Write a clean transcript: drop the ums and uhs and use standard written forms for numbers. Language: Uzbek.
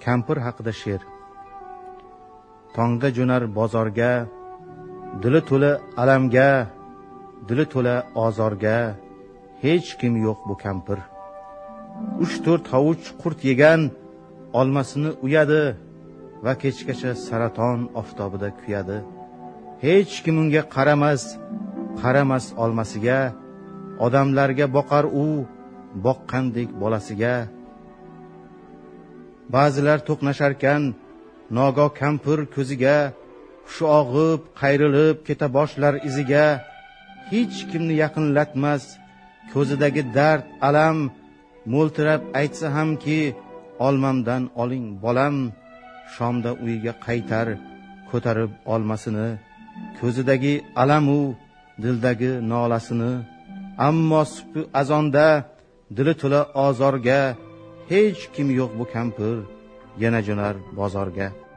Kampir haqida she'r. Tongda jo'nar bozorga, dili to'la alamga, dili to'la ozorga, hech kim yo'q bu kampir. 3-4 hovuch qurt yegan olmasini uyadi va kechgacha saraton oftobida kuyadi. Hech kim unga qaramas olmasiga, odamlarga boqar u boqqandek bolasiga. Ba'zilar to'qnasharkan nogo kampir ko'ziga, hushi og'ib qayrilib keta boshlar iziga. Hech kimni yaqinlatmas ko'zidagi dard alam, mo'ltirab aytsa hamki olmamdan oling bolam. Shomda uyiga qaytar ko'tarib olmasini, ko'zidagi alamu dildagi nolasini. Ammo subhi azonda dili to'la ozorga, hech kim yo'q bu kampir yana jo'nar bozorga.